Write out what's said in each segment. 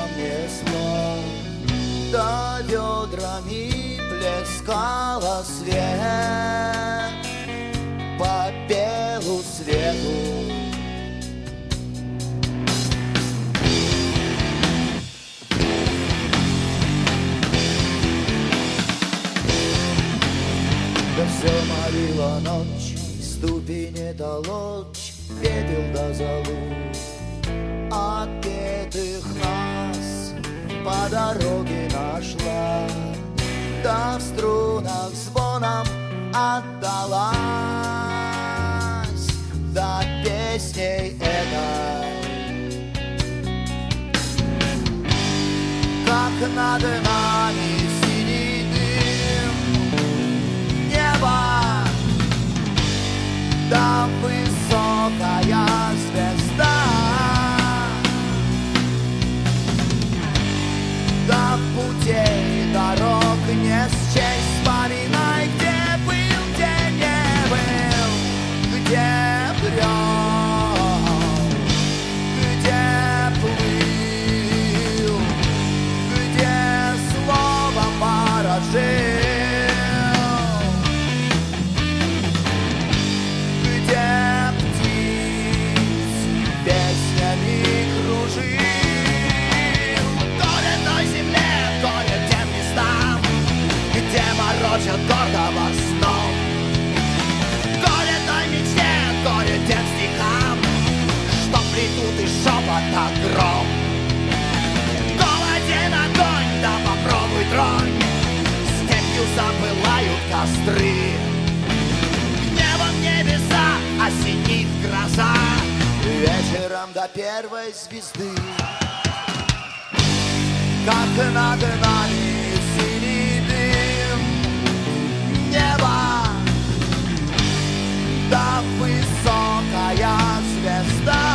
несло, да ведрами плескала свет по белу свету. Да все молила ночь, ступени толочь, пепел до золу. Отпетых нас по дороге нашла, да в струнах звоном отдалась, да песней этой. Как над нами синий дым неба, да высокая звезда, да путей дорог не счесть. Вспоминай, где был, где не был, где брел, где плыл, где словом поражил, где птиц песнями кружил. Горе той земле, горе тем местам, где морочат гордого сном. Горе той мечте, горе тем стихам, что плетут из шепота гром. Голоден огонь, да попробуй тронь, степью запылают костры. Небом небеса осенит гроза, вечером до первой звезды. Как над нами синий дым неба, да высокая звезда,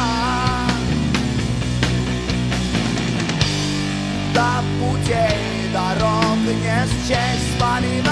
да путей дорог не счесть. Вспоминай,